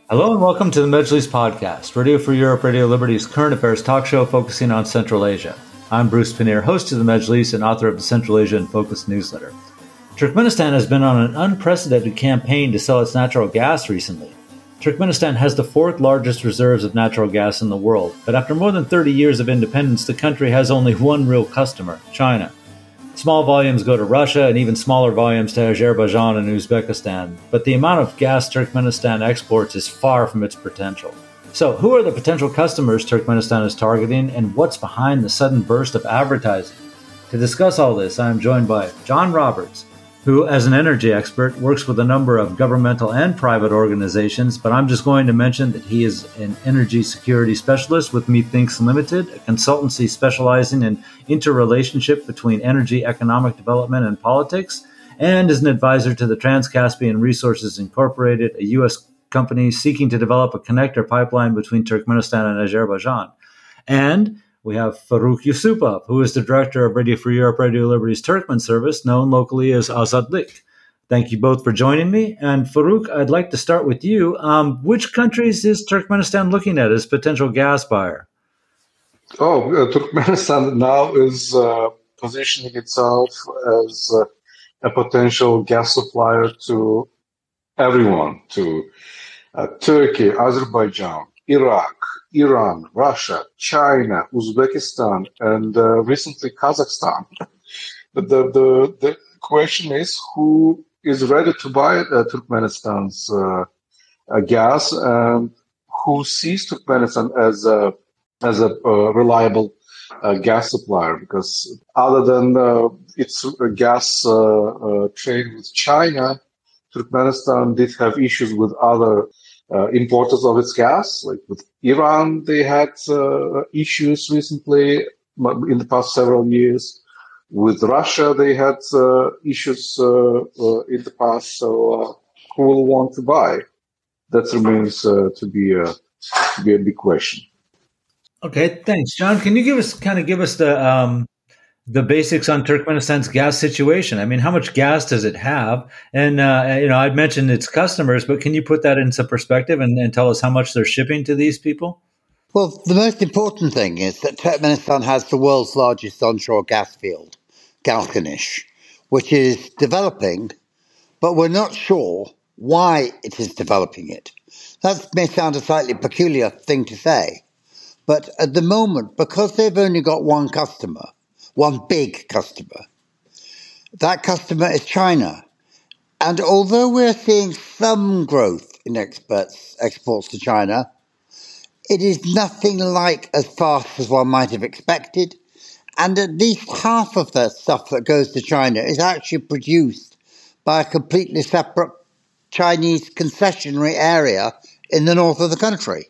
Hello and welcome to the Majlis podcast, Radio Free Europe, Radio Liberty's current affairs talk show focusing on Central Asia. I'm Bruce Pannier, host of the Majlis and author of the Central Asia in Focus newsletter. Turkmenistan has been on an unprecedented campaign to sell its natural gas recently. Turkmenistan has the fourth largest reserves of natural gas in the world, but after more than 30 years of independence, the country has only one real customer, China. Small volumes go to Russia and even smaller volumes to Azerbaijan and Uzbekistan, but the amount of gas Turkmenistan exports is far from its potential. So, who are the potential customers Turkmenistan is targeting, and what's behind the sudden burst of advertising? To discuss all this, I am joined by John Roberts, who, as an energy expert, works with a number of governmental and private organizations, but I'm just going to mention that he is an energy security specialist with Methinks Limited, a consultancy specializing in interrelationship between energy, economic development, and politics, and is an advisor to the Trans-Caspian Resources Incorporated, a U.S. company seeking to develop a connector pipeline between Turkmenistan and Azerbaijan. And we have Faruk Yusupov, who is the director of Radio Free Europe, Radio Liberty's Turkmen service, known locally as Azadlik. Thank you both for joining me. And Faruk, I'd like to start with you. Which countries is Turkmenistan looking at as potential gas buyer? Turkmenistan now is positioning itself as a potential gas supplier to everyone, to Turkey, Azerbaijan, Iraq, Iran, Russia, China, Uzbekistan, and recently Kazakhstan. But the question is, who is ready to buy Turkmenistan's gas, and who sees Turkmenistan as a reliable gas supplier? Because other than its gas trade with China, Turkmenistan did have issues with other importers of its gas, like with Iran. They had issues recently in the past several years. With Russia, they had issues in the past. So, who will want to buy? That remains to be a big question. Okay, thanks, John. Can you give us the basics on Turkmenistan's gas situation? I mean, how much gas does it have? And, I'd mentioned its customers, but can you put that into perspective and tell us how much they're shipping to these people? Well, the most important thing is that Turkmenistan has the world's largest onshore gas field, Galkanish, which is developing, but we're not sure why it is developing it. That may sound a slightly peculiar thing to say, but at the moment, because they've only got one customer, one big customer. That customer is China. And although we're seeing some growth in exports to China, it is nothing like as fast as one might have expected. And at least half of the stuff that goes to China is actually produced by a completely separate Chinese concessionary area in the north of the country.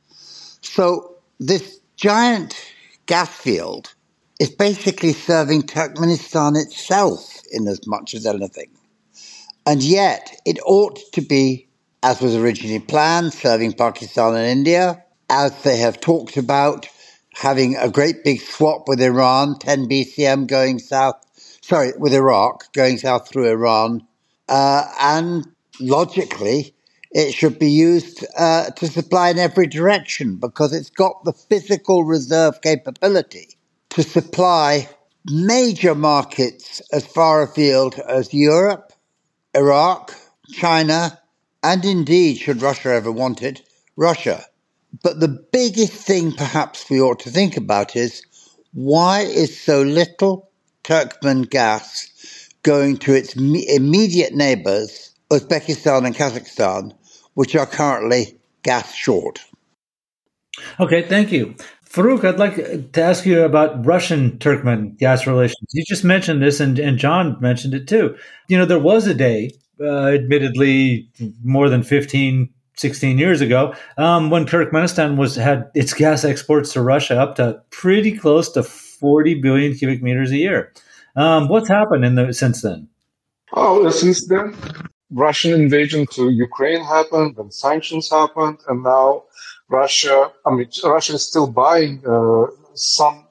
So this giant gas field is basically serving Turkmenistan itself in as much as anything. And yet, it ought to be, as was originally planned, serving Pakistan and India, as they have talked about, having a great big swap with Iran, 10 BCM going south, with Iraq, going south through Iran. And logically, it should be used to supply in every direction because it's got the physical reserve capability to supply major markets as far afield as Europe, Iraq, China, and indeed, should Russia ever want it, Russia. But the biggest thing perhaps we ought to think about is, why is so little Turkmen gas going to its immediate neighbors, Uzbekistan and Kazakhstan, which are currently gas short? Okay, thank you. Faruk, I'd like to ask you about Russian-Turkmen gas relations. You just mentioned this, and John mentioned it too. There was a day, admittedly more than 15, 16 years ago, when Turkmenistan had its gas exports to Russia up to pretty close to 40 billion cubic meters a year. What's happened since then? Since then, Russian invasion to Ukraine happened, and sanctions happened, and now Russia is still buying some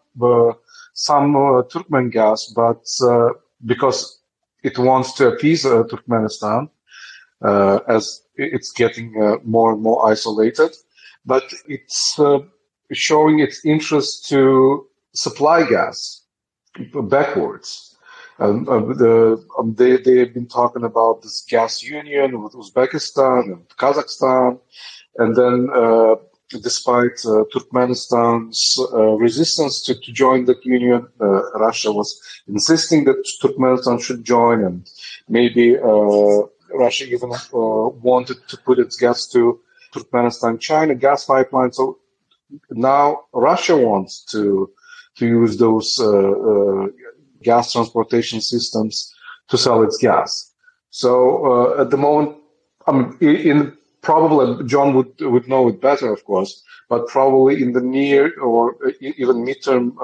Turkmen gas, but because it wants to appease Turkmenistan, as it's getting more and more isolated. But it's showing its interest to supply gas backwards. They have been talking about this gas union with Uzbekistan and Kazakhstan, and then despite Turkmenistan's resistance to join that union, Russia was insisting that Turkmenistan should join, and maybe Russia even wanted to put its gas to Turkmenistan-China gas pipeline. So now Russia wants to use those gas transportation systems to sell its gas. So at the moment, I mean, probably John would know it better, of course, but probably in the near or even midterm,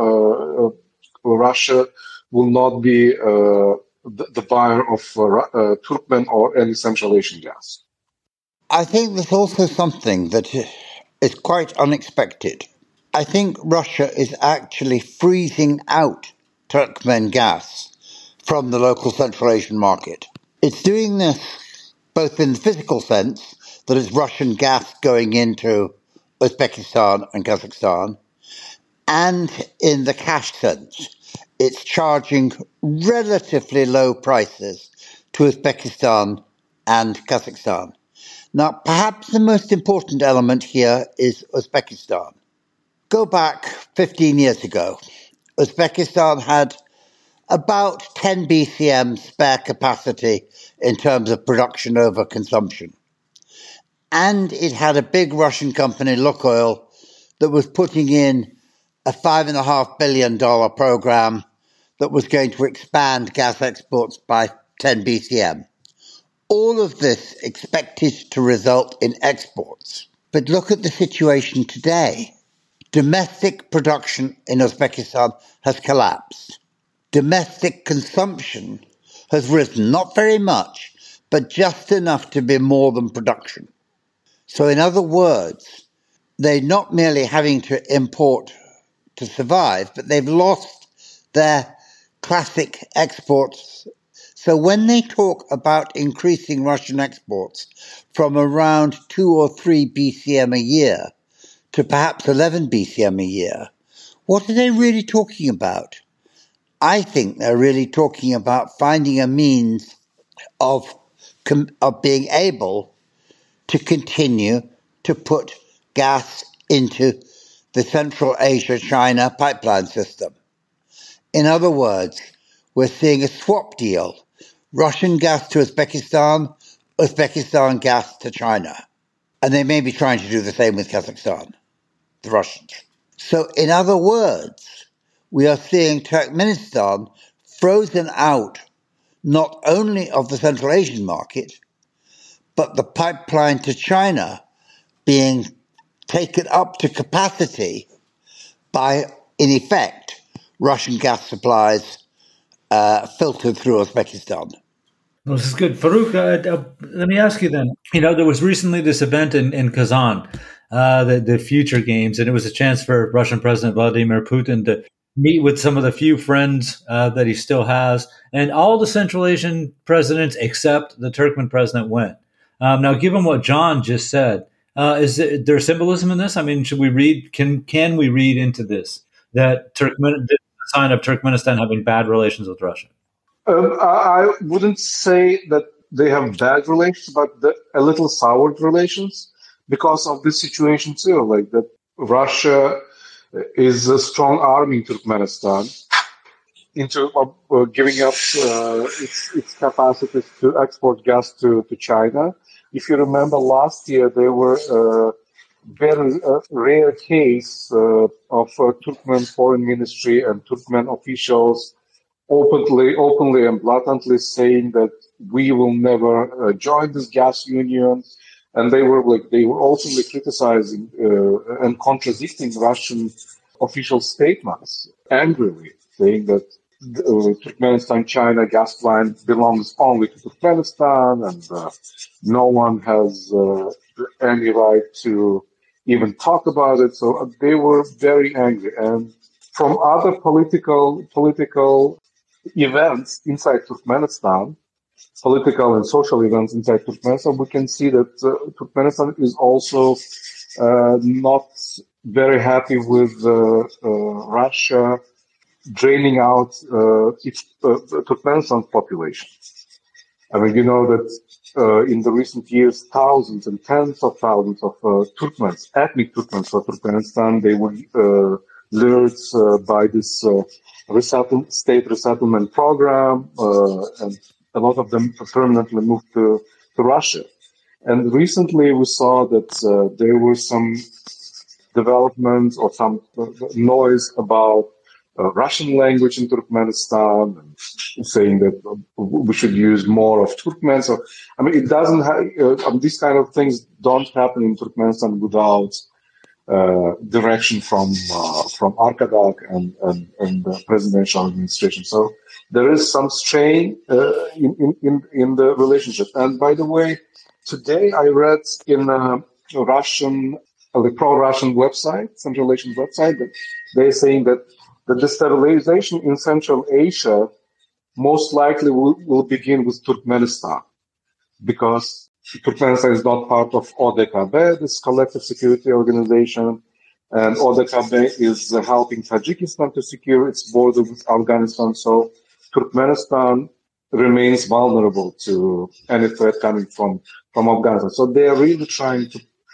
Russia will not be the buyer of Turkmen or any Central Asian gas. I think there's also something that is quite unexpected. I think Russia is actually freezing out Turkmen gas from the local Central Asian market. It's doing this both in the physical sense, that it's Russian gas going into Uzbekistan and Kazakhstan, and in the cash sense. It's charging relatively low prices to Uzbekistan and Kazakhstan. Now, perhaps the most important element here is Uzbekistan. Go back 15 years ago. Uzbekistan had about 10 BCM spare capacity in terms of production over consumption. And it had a big Russian company, Lukoil, that was putting in a $5.5 billion program that was going to expand gas exports by 10 BCM. All of this expected to result in exports. But look at the situation today. Domestic production in Uzbekistan has collapsed. Domestic consumption has risen, not very much, but just enough to be more than production. So in other words, they're not merely having to import to survive, but they've lost their classic exports. So when they talk about increasing Russian exports from around 2 or 3 BCM a year to perhaps 11 BCM a year, what are they really talking about? I think they're really talking about finding a means of being able to continue to put gas into the Central Asia-China pipeline system. In other words, we're seeing a swap deal. Russian gas to Uzbekistan, Uzbekistan gas to China. And they may be trying to do the same with Kazakhstan, the Russians. So in other words, we are seeing Turkmenistan frozen out not only of the Central Asian market, but the pipeline to China being taken up to capacity by, in effect, Russian gas supplies filtered through Uzbekistan. Well, this is good. Farouk, let me ask you then. There was recently this event in Kazan, the Future Games, and it was a chance for Russian President Vladimir Putin to meet with some of the few friends that he still has. And all the Central Asian presidents except the Turkmen president went. Now, given what John just said, is there symbolism in this? I mean, should we read? Can we read into this that the sign of Turkmenistan having bad relations with Russia? I wouldn't say that they have bad relations, but a little soured relations because of this situation too. Like that, Russia is a strong arming Turkmenistan into giving up its capacities to export gas to China. If you remember, last year there were a very rare case of Turkmen foreign ministry and Turkmen officials openly and blatantly saying that we will never join this gas union, and they were openly criticizing and contradicting Russian official statements angrily, saying that Turkmenistan-China gas line belongs only to Turkmenistan, and no one has any right to even talk about it. So they were very angry, and from other political events inside Turkmenistan, political and social events inside Turkmenistan, we can see that Turkmenistan is also not very happy with Russia draining out Turkmenistan's population. I mean, you know that in the recent years, thousands and tens of thousands of Turkmens, ethnic Turkmens of Turkmenistan, they were lured by this state resettlement program, and a lot of them permanently moved to Russia. And recently we saw that there were some development or some noise about Russian language in Turkmenistan, and saying that we should use more of Turkmen. So, I mean, it doesn't have, these kind of things don't happen in Turkmenistan without direction from Arkadag and the presidential administration. So there is some strain in the relationship. And by the way, today I read in a Russian, the pro-Russian website, Central Asian website, that they're saying that the destabilization in Central Asia most likely will begin with Turkmenistan, because Turkmenistan is not part of ODKB, this collective security organization, and ODKB is helping Tajikistan to secure its border with Afghanistan. So Turkmenistan remains vulnerable to any threat coming from Afghanistan. So they are really trying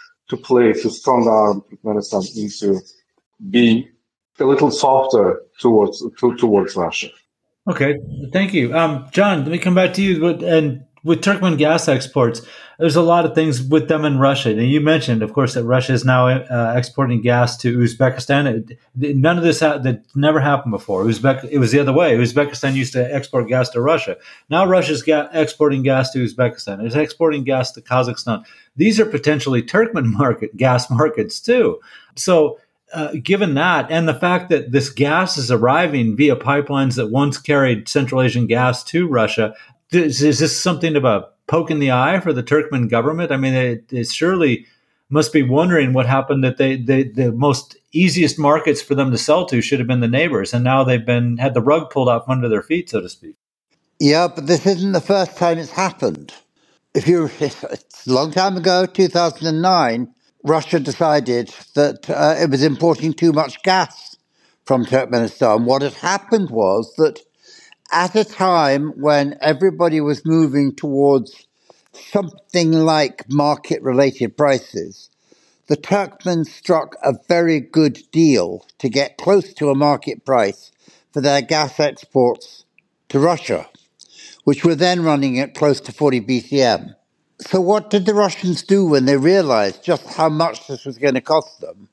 to strong arm Turkmenistan into being a little softer towards Russia. Okay, thank you. John, let me come back to you. And with Turkmen gas exports, there's a lot of things with them in Russia. And you mentioned, of course, that Russia is now exporting gas to Uzbekistan. None of this that never happened before. It was the other way. Uzbekistan used to export gas to Russia. Now Russia's exporting gas to Uzbekistan. It's exporting gas to Kazakhstan. These are potentially Turkmen gas markets too. So given that, and the fact that this gas is arriving via pipelines that once carried Central Asian gas to Russia, is this something of a poke in the eye for the Turkmen government? I mean, they surely must be wondering what happened, that the most easiest markets for them to sell to should have been the neighbors, and now they've had the rug pulled out from under their feet, so to speak. Yeah, but this isn't the first time it's happened. It's a long time ago, 2009, Russia decided that it was importing too much gas from Turkmenistan. What had happened was that at a time when everybody was moving towards something like market-related prices, the Turkmens struck a very good deal to get close to a market price for their gas exports to Russia, which were then running at close to 40 BCM. So what did the Russians do when they realized just how much this was going to cost them,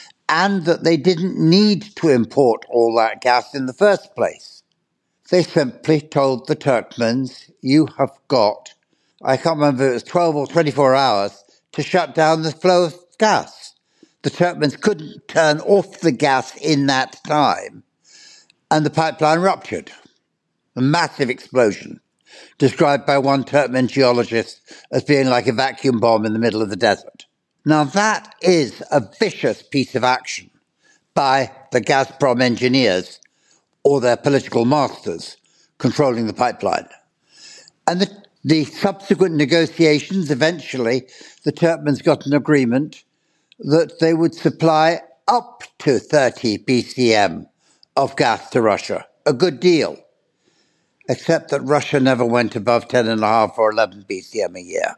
and that they didn't need to import all that gas in the first place? They simply told the Turkmens, you have got, I can't remember if it was 12 or 24 hours, to shut down the flow of gas. The Turkmens couldn't turn off the gas in that time, and the pipeline ruptured. A massive explosion, described by one Turkmen geologist as being like a vacuum bomb in the middle of the desert. Now that is a vicious piece of action by the Gazprom engineers or their political masters controlling the pipeline. And the subsequent negotiations, eventually, the Turkmens got an agreement that they would supply up to 30 BCM of gas to Russia. A good deal. Except that Russia never went above 10.5 or 11 BCM a year.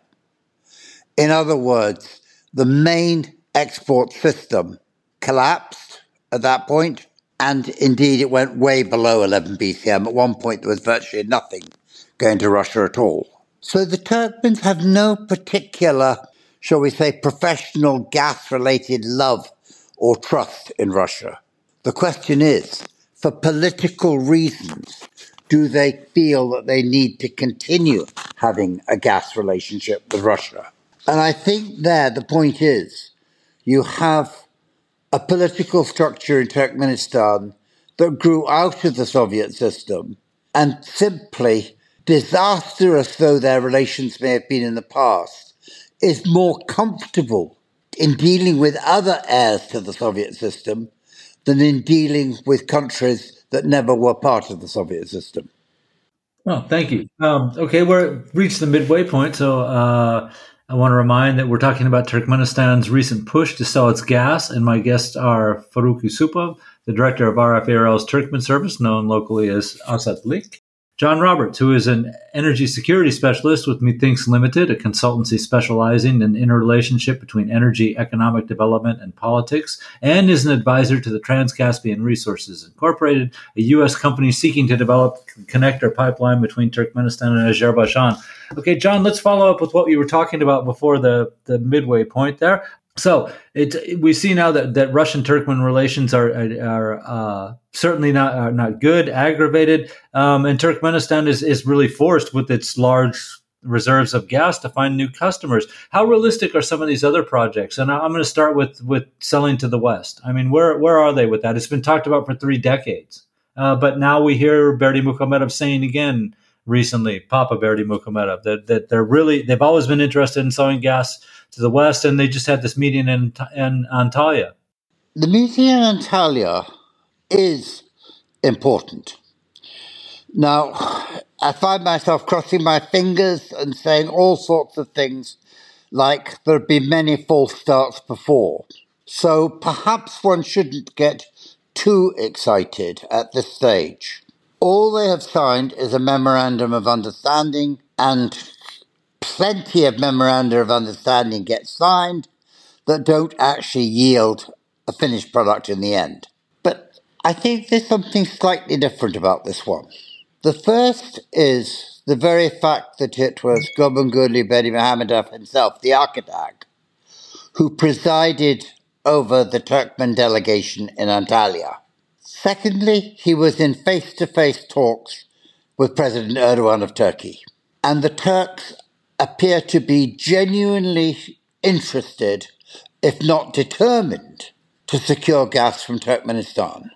In other words, the main export system collapsed at that point, and indeed it went way below 11 BCM. At one point there was virtually nothing going to Russia at all. So the Turkmens have no particular, shall we say, professional gas-related love or trust in Russia. The question is, for political reasons, do they feel that they need to continue having a gas relationship with Russia? And I think there the point is, you have a political structure in Turkmenistan that grew out of the Soviet system, and simply, disastrous though their relations may have been in the past, is more comfortable in dealing with other heirs to the Soviet system than in dealing with countries that never were part of the Soviet system. Well, thank you. Okay, we're reached the midway point, so I want to remind that we're talking about Turkmenistan's recent push to sell its gas, and my guests are Faruk Yusupov, the director of RFARL's Turkmen service, known locally as Asatlik, John Roberts, who is an energy security specialist with Methinks Limited, a consultancy specializing in interrelationship between energy, economic development, and politics, and is an advisor to the Trans-Caspian Resources Incorporated, a U.S. company seeking to develop a connector pipeline between Turkmenistan and Azerbaijan. Okay, John, let's follow up with what you were talking about before the midway point there. So we see now that Russian-Turkmen relations are certainly not good, aggravated, and Turkmenistan is really forced with its large reserves of gas to find new customers. How realistic are some of these other projects? And I'm going to start with selling to the West. I mean, where are they with that? It's been talked about for 3 decades, but now we hear Berdimuhamedov saying again recently, Papa Berdimuhamedov, that they've always been interested in selling gas to the West, and they just had this meeting in Antalya. The meeting in Antalya is important. Now, I find myself crossing my fingers and saying all sorts of things like there have been many false starts before. So perhaps one shouldn't get too excited at this stage. All they have signed is a memorandum of understanding, and plenty of memoranda of understanding get signed that don't actually yield a finished product in the end. But I think there's something slightly different about this one. The first is the very fact that it was Gurbanguly Berdimuhamedov himself, the architect, who presided over the Turkmen delegation in Antalya. Secondly, he was in face-to-face talks with President Erdogan of Turkey. And the Turks appear to be genuinely interested, if not determined, to secure gas from Turkmenistan.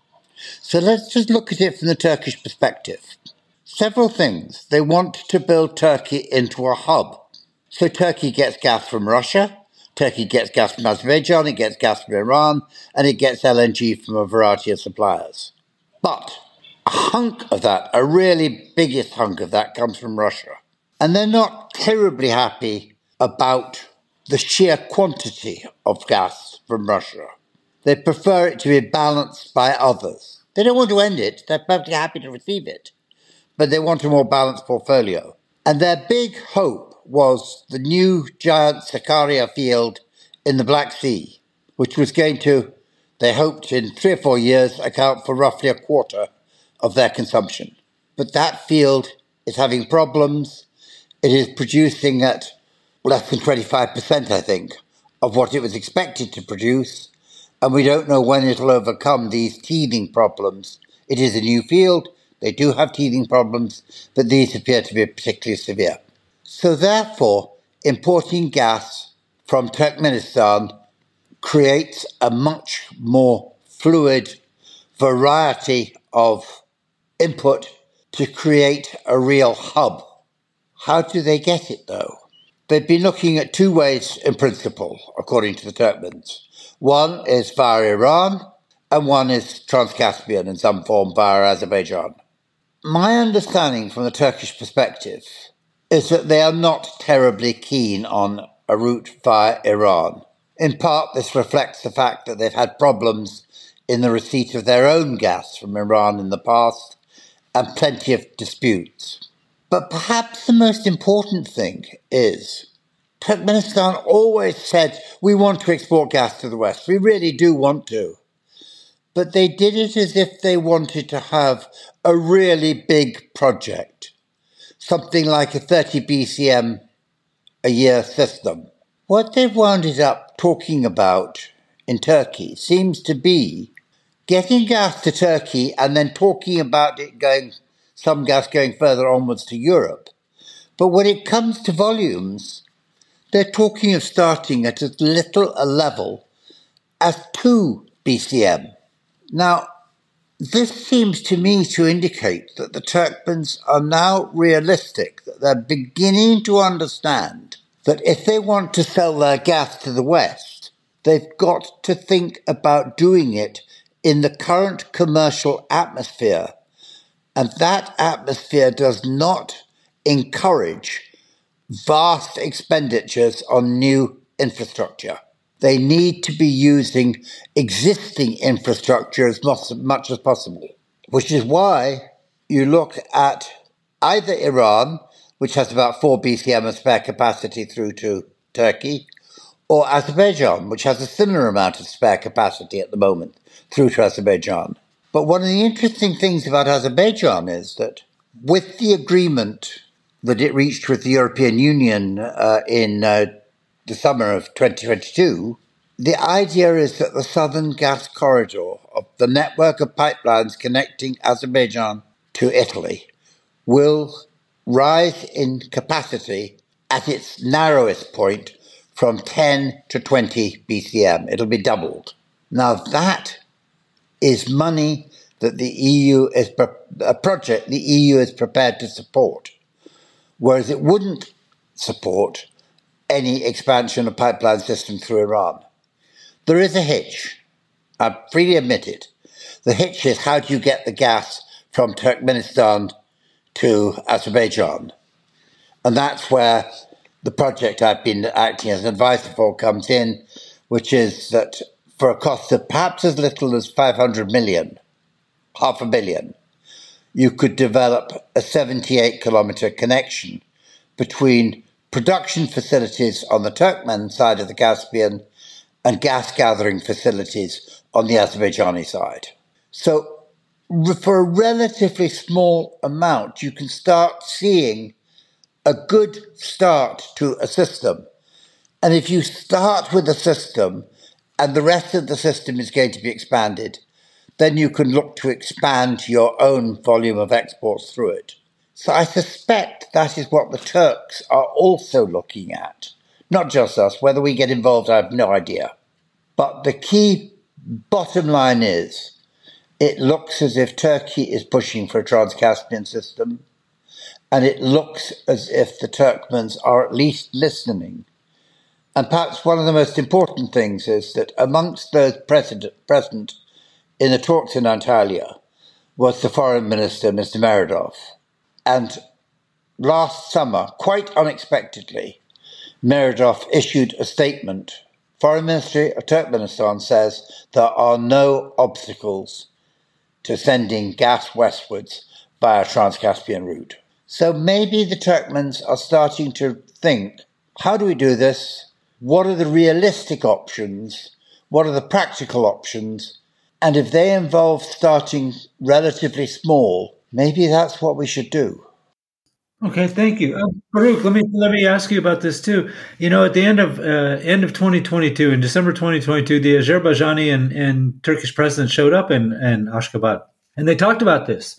So let's just look at it from the Turkish perspective. Several things. They want to build Turkey into a hub. So Turkey gets gas from Russia, Turkey gets gas from Azerbaijan, it gets gas from Iran, and it gets LNG from a variety of suppliers. But a hunk of that, a really biggest hunk of that, comes from Russia. And they're not terribly happy about the sheer quantity of gas from Russia. They prefer it to be balanced by others. They don't want to end it. They're perfectly happy to receive it. But they want a more balanced portfolio. And their big hope was the new giant Sakarya field in the Black Sea, which was going to, they hoped, in 3 or 4 years, account for roughly a quarter of their consumption. But that field is having problems. It is producing at less than 25%, I think, of what it was expected to produce. And we don't know when it'll overcome these teething problems. It is a new field. They do have teething problems, but these appear to be particularly severe. So therefore, importing gas from Turkmenistan creates a much more fluid variety of input to create a real hub. How do they get it, though? They've been looking at 2 ways in principle, according to the Turkmens. One is via Iran, and one is Trans-Caspian in some form via Azerbaijan. My understanding from the Turkish perspective is that they are not terribly keen on a route via Iran. In part, this reflects the fact that they've had problems in the receipt of their own gas from Iran in the past, and plenty of disputes. But perhaps the most important thing is Turkmenistan always said, we want to export gas to the West. We really do want to. But they did it as if they wanted to have a really big project, something like a 30 BCM a year system. What they've wound up talking about in Turkey seems to be getting gas to Turkey and then talking about it going, some gas going further onwards to Europe. But when it comes to volumes, they're talking of starting at as little a level as 2 BCM. Now, this seems to me to indicate that the Turkmens are now realistic, that they're beginning to understand that if they want to sell their gas to the West, they've got to think about doing it in the current commercial atmosphere And that atmosphere does not encourage vast expenditures on new infrastructure. They need to be using existing infrastructure as much as possible, which is why you look at either Iran, which has about 4 BCM of spare capacity through to Turkey, or Azerbaijan, which has a similar amount of spare capacity at the moment through to Azerbaijan. But one of the interesting things about Azerbaijan is that with the agreement that it reached with the European Union in the summer of 2022, the idea is that the southern gas corridor of the network of pipelines connecting Azerbaijan to Italy will rise in capacity at its narrowest point from 10 to 20 BCM. It'll be doubled. Now that is money that the EU is a project the EU is prepared to support, whereas it wouldn't support any expansion of pipeline systems through Iran. There is a hitch. I freely admit it. The hitch is, how do you get the gas from Turkmenistan to Azerbaijan? And that's where the project I've been acting as an advisor for comes in, which is that for a cost of perhaps as little as 500 million, $500 million, you could develop a 78-kilometer connection between production facilities on the Turkmen side of the Caspian and gas gathering facilities on the Azerbaijani side. So for a relatively small amount, you can start seeing a good start to a system. And if you start with a system and the rest of the system is going to be expanded, then you can look to expand your own volume of exports through it. So I suspect that is what the Turks are also looking at. Not just us. Whether we get involved, I have no idea. But the key bottom line is, it looks as if Turkey is pushing for a Trans-Caspian system, and it looks as if the Turkmens are at least listening. And perhaps one of the most important things is that amongst those present in the talks in Antalya was the foreign minister, Mr. Meredov. And last summer, quite unexpectedly, Meredov issued a statement. Foreign Ministry of Turkmenistan says there are no obstacles to sending gas westwards via Trans-Caspian route. So maybe the Turkmens are starting to think, how do we do this? What are the realistic options? What are the practical options? And if they involve starting relatively small, maybe that's what we should do. Okay, thank you, Baruch. Let me ask you about this too. You know, at the end of 2022, in December 2022, the Azerbaijani and Turkish president showed up in Ashgabat, and they talked about this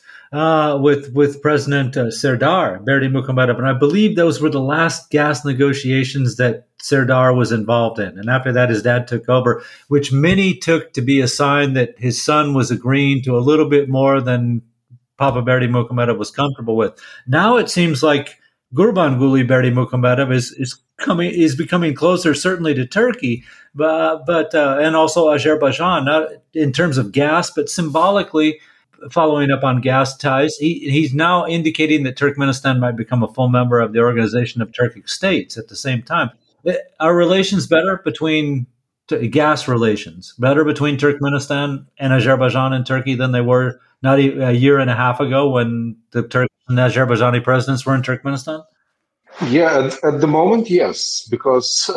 with President Serdar Berdimuhamedov, and I believe those were the last gas negotiations that Serdar was involved in. And after that, his dad took over, which many took to be a sign that his son was agreeing to a little bit more than Papa Berdimuhamedov was comfortable with. Now it seems like Gurbanguly Berdimuhamedov is becoming closer, certainly to Turkey, but and also Azerbaijan, not in terms of gas, but symbolically following up on gas ties. He's now indicating that Turkmenistan might become a full member of the Organization of Turkic States at the same time. Are relations better between gas relations better between Turkmenistan and Azerbaijan and Turkey than they were not a year and a half ago when the Turkish and Azerbaijani presidents were in Turkmenistan? Yeah, at the moment, yes, because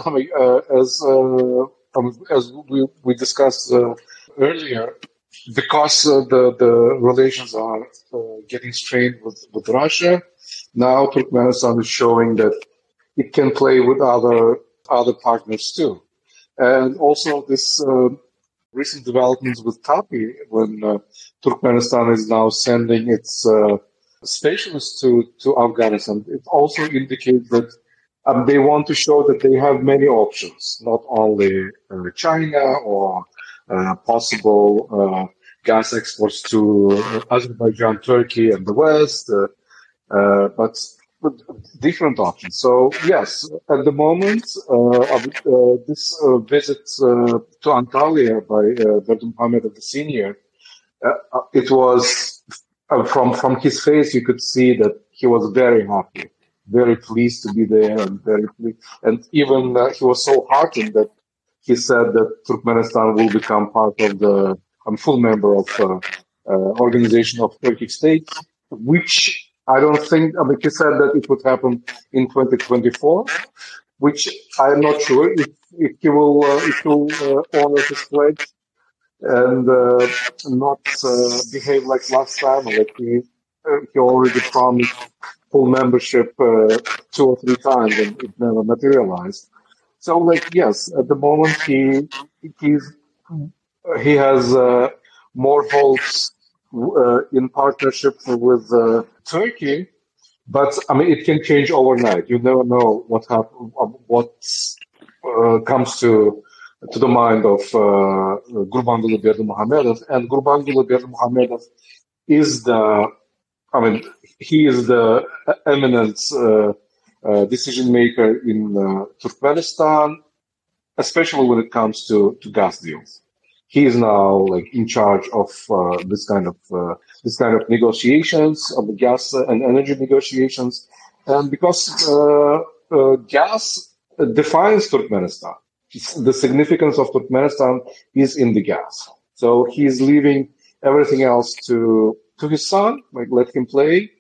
as we discussed earlier, because the relations are getting strained with Russia, now Turkmenistan is showing that it can play with other partners too. And also this recent developments with TAPI, when Turkmenistan is now sending its specialists to Afghanistan, it also indicates that they want to show that they have many options, not only China or possible gas exports to Azerbaijan, Turkey, and the West, but different options. So yes, at the moment, this visit to Antalya by Berdimuhamedov the Senior, it was from his face, you could see that he was very happy, very pleased to be there, and very pleased. And even he was so heartened that he said that Turkmenistan will become part of the full member of Organization of Turkic States, which I don't think. I mean, he said that it would happen in 2024, which I'm not sure if he will honor his pledge and not behave like last time. Like he already promised full membership 2 or 3 times, and it never materialized. So, like, yes, at the moment he's he has more hopes in partnership with Turkey, but I mean it can change overnight. You never know what comes to the mind of Gurbanguly Berdimuhamedov, and Gurbanguly Berdimuhamedov is he is the eminent decision maker in Turkmenistan, especially when it comes to gas deals. He is now like in charge of this kind of negotiations of the gas and energy negotiations, and because gas defines Turkmenistan. The significance of Turkmenistan is in the gas. So he's leaving everything else to his son. Like, let him play.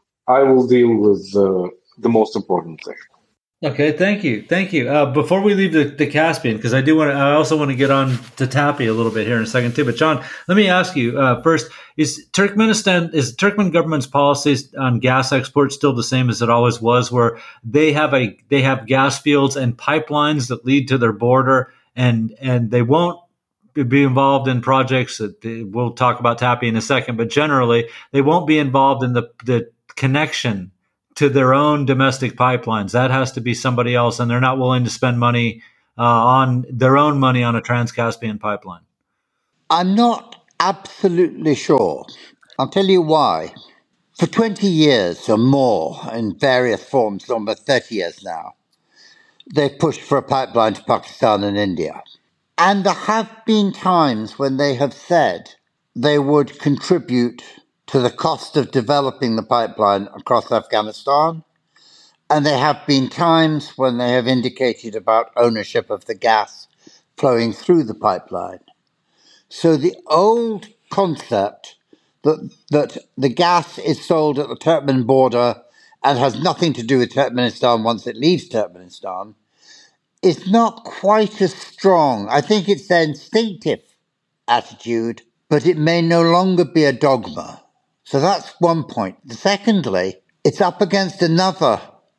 I will deal with the most important thing. Okay, thank you. Before we leave the Caspian, because I also want to get on to TAPI a little bit here in a second too. But John, let me ask you first: is Turkmen government's policies on gas export still the same as it always was, where they have gas fields and pipelines that lead to their border, and they won't be involved in projects that we'll talk about TAPI in a second, but generally they won't be involved in the connection to their own domestic pipelines. That has to be somebody else, and they're not willing to spend money on their own money on a Trans-Caspian pipeline. I'm not absolutely sure. I'll tell you why. For 20 years or more, in various forms, almost 30 years now, they've pushed for a pipeline to Pakistan and India. And there have been times when they have said they would contribute to the cost of developing the pipeline across Afghanistan. And there have been times when they have indicated about ownership of the gas flowing through the pipeline. So the old concept that the gas is sold at the Turkmen border and has nothing to do with Turkmenistan once it leaves Turkmenistan is not quite as strong. I think it's their instinctive attitude, but it may no longer be a dogma. So that's one point. Secondly, it's up against another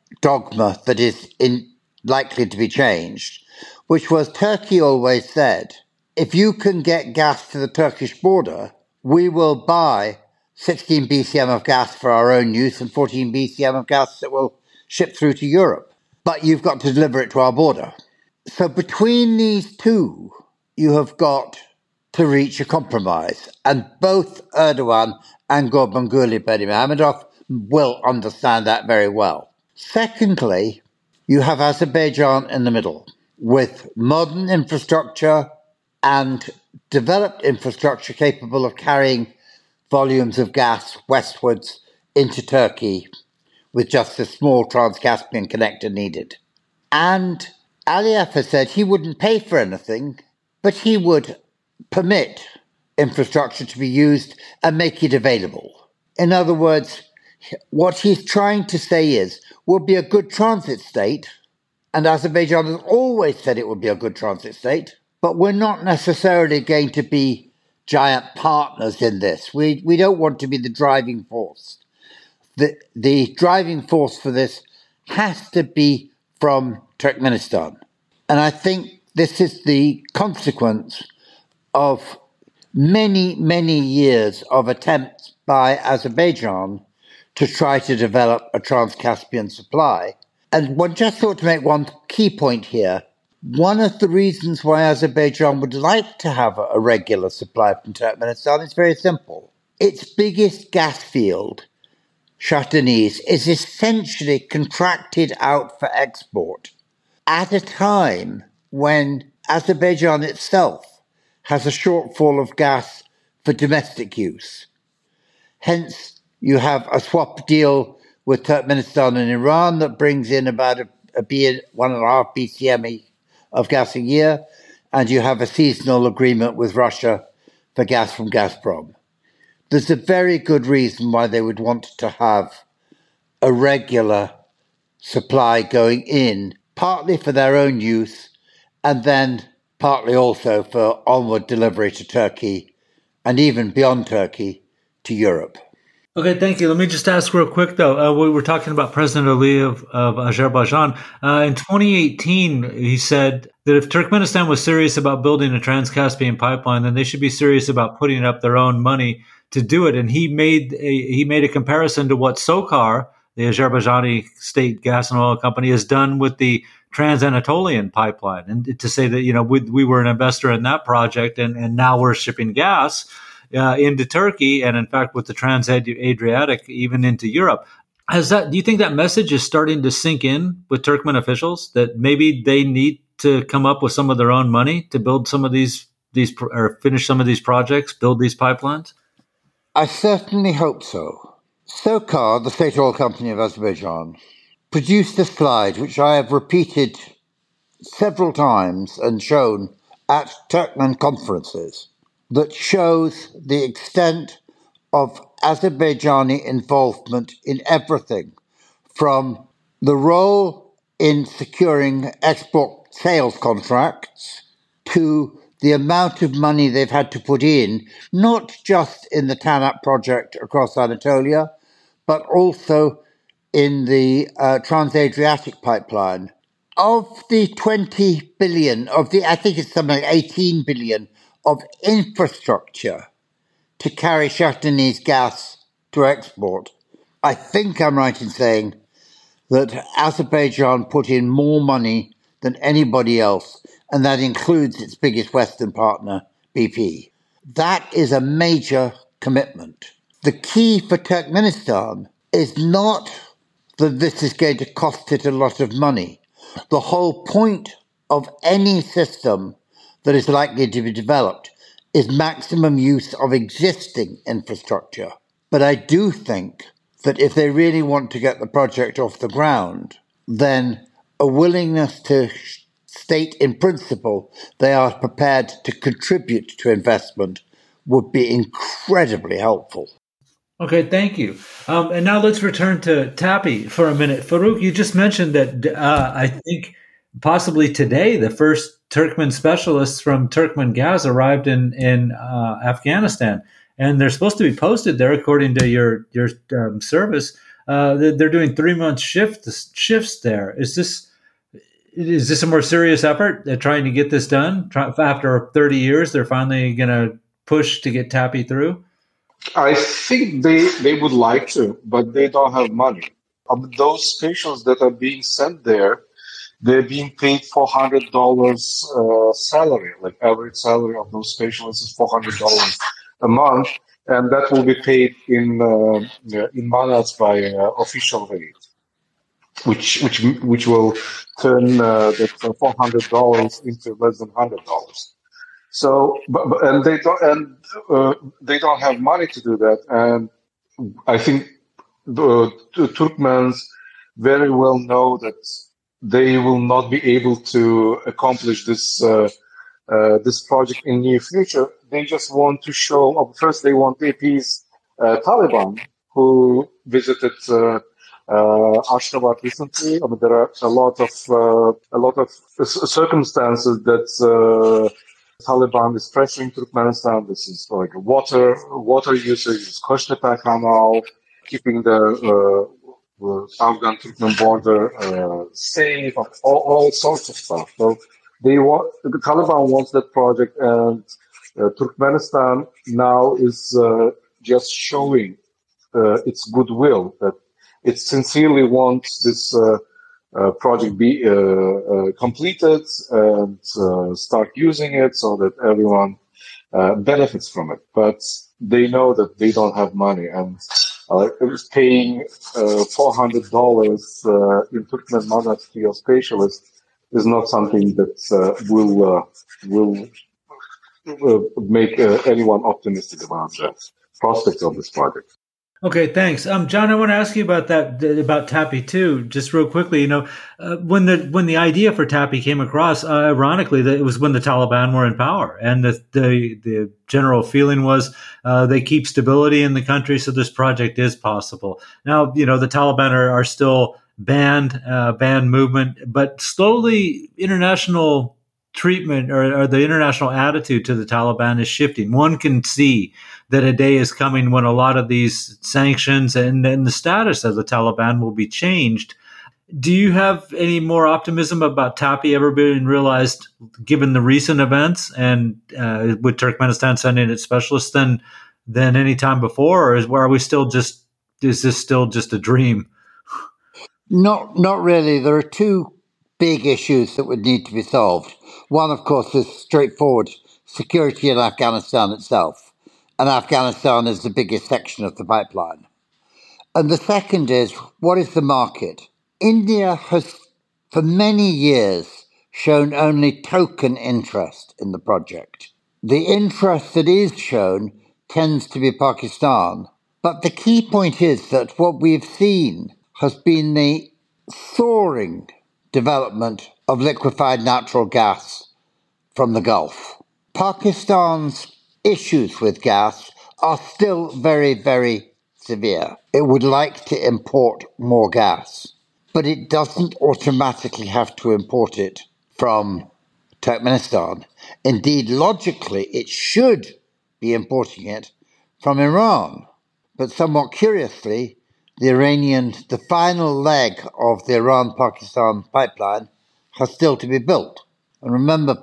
dogma that is likely to be changed, which was Turkey always said, if you can get gas to the Turkish border, we will buy 16 BCM of gas for our own use and 14 BCM of gas that will ship through to Europe. But you've got to deliver it to our border. So between these two, you have got to reach a compromise. And both Erdogan and Gurbanguly Berdimuhamedov will understand that very well. Secondly, you have Azerbaijan in the middle with modern infrastructure and developed infrastructure capable of carrying volumes of gas westwards into Turkey with just a small Trans-Caspian connector needed. And Aliyev has said he wouldn't pay for anything, but he would permit infrastructure to be used and make it available. In other words, what he's trying to say is, we'll be a good transit state, and Azerbaijan has always said it would be a good transit state, but we're not necessarily going to be giant partners in this. We don't want to be the driving force. The driving force for this has to be from Turkmenistan. And I think this is the consequence of many, many years of attempts by Azerbaijan to try to develop a Trans-Caspian supply. And one just ought to make one key point here. One of the reasons why Azerbaijan would like to have a regular supply from Turkmenistan is very simple. Its biggest gas field, Shah Deniz, is essentially contracted out for export at a time when Azerbaijan itself has a shortfall of gas for domestic use. Hence, you have a swap deal with Turkmenistan and Iran that brings in about a 1.5 BCM of gas a year, and you have a seasonal agreement with Russia for gas from Gazprom. There's a very good reason why they would want to have a regular supply going in, partly for their own use, and then partly also for onward delivery to Turkey, and even beyond Turkey, to Europe. Okay, thank you. Let me just ask real quick, though. We were talking about President Aliyev of Azerbaijan. In 2018, he said that if Turkmenistan was serious about building a Trans-Caspian pipeline, then they should be serious about putting up their own money to do it. And he made a comparison to what SOCAR, the Azerbaijani state gas and oil company, has done with the Trans-Anatolian pipeline, and to say that we were an investor in that project, and now we're shipping gas into Turkey, and in fact with the Trans-Adriatic even into Europe. Do you think that message is starting to sink in with Turkmen officials, that maybe they need to come up with some of their own money to build some of these or finish some of these projects, build these pipelines? I certainly hope so. SOCAR, the state oil company of Azerbaijan, produced a slide which I have repeated several times and shown at Turkmen conferences, that shows the extent of Azerbaijani involvement in everything, from the role in securing export sales contracts to the amount of money they've had to put in, not just in the TANAP project across Anatolia, but also in the Trans-Adriatic pipeline. Of the 20 billion, I think it's something like 18 billion of infrastructure to carry Shahiniz gas to export, I think I'm right in saying that Azerbaijan put in more money than anybody else, and that includes its biggest Western partner, BP. That is a major commitment. The key for Turkmenistan is not that this is going to cost it a lot of money. The whole point of any system that is likely to be developed is maximum use of existing infrastructure. But I do think that if they really want to get the project off the ground, then a willingness to state in principle they are prepared to contribute to investment would be incredibly helpful. Okay, thank you. And now let's return to TAPI for a minute. Farouk, you just mentioned that I think possibly today the first Turkmen specialists from Turkmengas arrived in Afghanistan, and they're supposed to be posted there according to your service. They're doing 3-month shifts there. Is this a more serious effort at trying to get this done? After 30 years, they're finally going to push to get TAPI through? I think they would like to, but they don't have money. Those patients that are being sent there, they're being paid $400 salary. Like average salary of those patients is $400 a month, and that will be paid in manats by official rate, which will turn that $400 into less than $100. So, and they don't have money to do that, and I think the Turkmens very well know that they will not be able to accomplish this project in near future. They just want to show. First, they want AP's Taliban, who visited Ashgabat recently. I mean, there are a lot of circumstances that Taliban is pressuring Turkmenistan. This is like water usage, Koshtepe Canal, keeping the Afghan Turkmen border safe, all sorts of stuff. So the Taliban wants that project, and Turkmenistan now is just showing its goodwill, that it sincerely wants this project be completed and start using it so that everyone benefits from it. But they know that they don't have money, and paying $400 in Turkmen manats to your specialist is not something that will make anyone optimistic about the prospects of this project. Okay, thanks. John, I want to ask you about about TAPI too, just real quickly. When the idea for TAPI came across, ironically, that it was when the Taliban were in power, and the general feeling was they keep stability in the country, so this project is possible. Now, the Taliban are still banned movement, but slowly international treatment or the international attitude to the Taliban is shifting. One can see that a day is coming when a lot of these sanctions and the status of the Taliban will be changed. Do you have any more optimism about TAPI ever being realized, given the recent events and with Turkmenistan sending its specialists than any time before, or are we still just is this still just a dream? Not really. There are two big issues that would need to be solved. One, of course, is straightforward: security in Afghanistan itself. And Afghanistan is the biggest section of the pipeline. And the second is, what is the market? India has, for many years, shown only token interest in the project. The interest that is shown tends to be Pakistan. But the key point is that what we've seen has been the soaring development of liquefied natural gas from the Gulf. Pakistan's issues with gas are still very, very severe. It would like to import more gas, but it doesn't automatically have to import it from Turkmenistan. Indeed, logically, it should be importing it from Iran. But somewhat curiously, the final leg of the Iran-Pakistan pipeline has still to be built. And remember,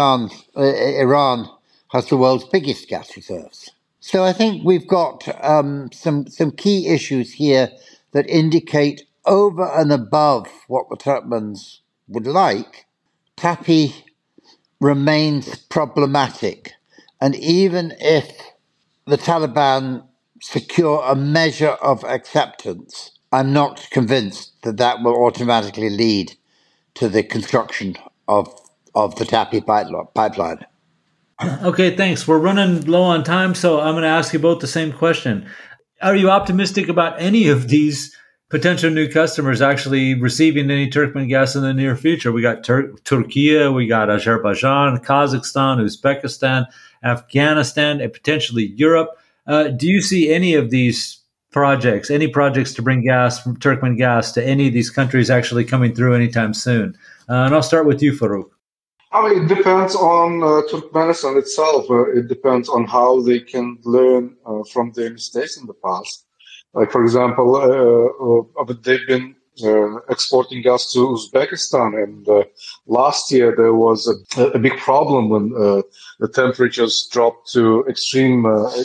Iran has the world's biggest gas reserves. So I think we've got some key issues here that indicate, over and above what the Turkmens would like, TAPI remains problematic. And even if the Taliban secure a measure of acceptance, I'm not convinced that will automatically lead to the construction of the TAPI pipeline. Okay, thanks. We're running low on time, so I'm going to ask you both the same question. Are you optimistic about any of these potential new customers actually receiving any Turkmen gas in the near future? We got Turkey, we got Azerbaijan, Kazakhstan, Uzbekistan, Afghanistan, and potentially Europe. Do you see any of these projects, any projects to bring gas from Turkmen gas to any of these countries actually coming through anytime soon? And I'll start with you, Farouk. I mean, it depends on Turkmenistan itself. It depends on how they can learn from their mistakes in the past. Like, for example, they've been exporting gas to Uzbekistan, and last year there was a big problem when the temperatures dropped to extreme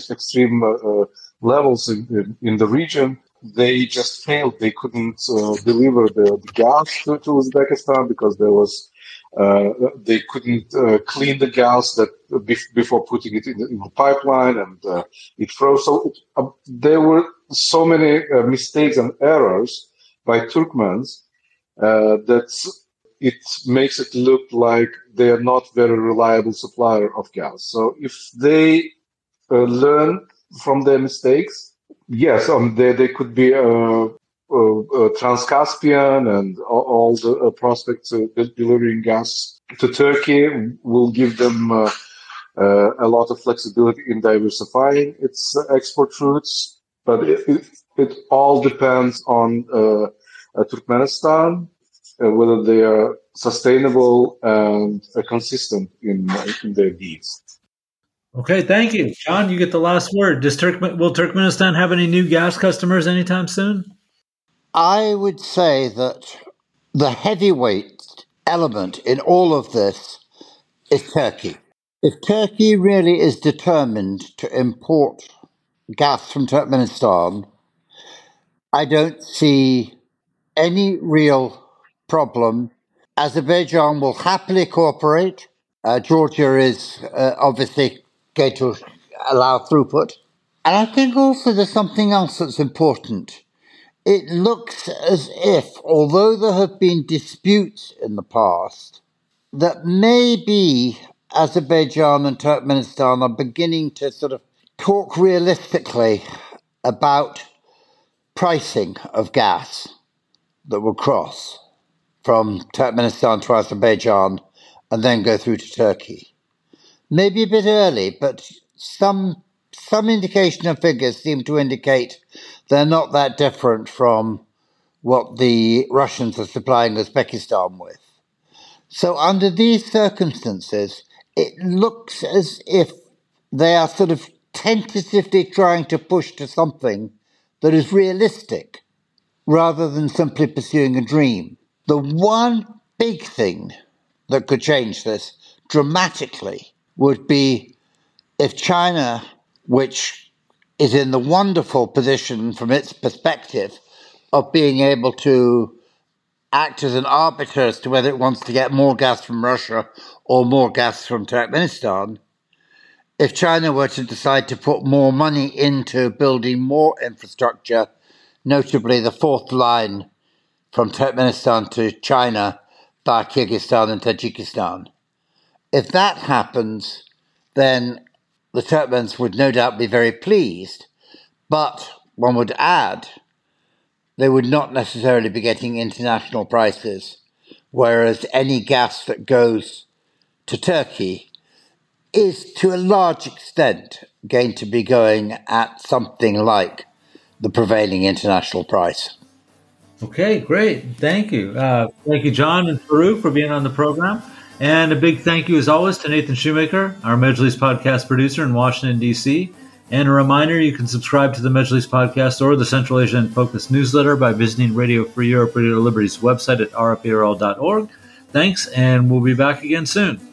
levels in the region. They just failed. They couldn't deliver the gas to Uzbekistan because there was they couldn't clean the gas that before putting it in the pipeline, and it froze. So there were so many mistakes and errors by Turkmens that it makes it look like they are not very reliable supplier of gas. So if they learn from their mistakes, yes, they could be Trans-Caspian and all the prospects delivering gas to Turkey will give them a lot of flexibility in diversifying its export routes. But it all depends on Turkmenistan, whether they are sustainable and consistent in their deeds. Okay, thank you. John, you get the last word. Will Turkmenistan have any new gas customers anytime soon? I would say that the heavyweight element in all of this is Turkey. If Turkey really is determined to import gas from Turkmenistan, I don't see any real problem. Azerbaijan will happily cooperate. Georgia is obviously going to allow throughput. And I think also there's something else that's important. It looks as if, although there have been disputes in the past, that maybe Azerbaijan and Turkmenistan are beginning to sort of talk realistically about pricing of gas that will cross from Turkmenistan to Azerbaijan and then go through to Turkey. Maybe a bit early, but some indication of figures seem to indicate they're not that different from what the Russians are supplying Uzbekistan with. So under these circumstances, it looks as if they are sort of tentatively trying to push to something that is realistic rather than simply pursuing a dream. The one big thing that could change this dramatically would be if China, which is in the wonderful position from its perspective of being able to act as an arbiter as to whether it wants to get more gas from Russia or more gas from Turkmenistan, if China were to decide to put more money into building more infrastructure, notably the fourth line from Turkmenistan to China by Kyrgyzstan and Tajikistan. If that happens, then the Turkmens would no doubt be very pleased, but one would add they would not necessarily be getting international prices, whereas any gas that goes to Turkey is to a large extent going to be going at something like the prevailing international price. Okay, great. Thank you. Thank you, John and Farouk, for being on the program. And a big thank you, as always, to Nathan Shoemaker, our Majlis podcast producer in Washington, D.C. And a reminder, you can subscribe to the Majlis podcast or the Central Asia in Focus newsletter by visiting Radio Free Europe, Radio Liberty's website at rferl.org. Thanks, and we'll be back again soon.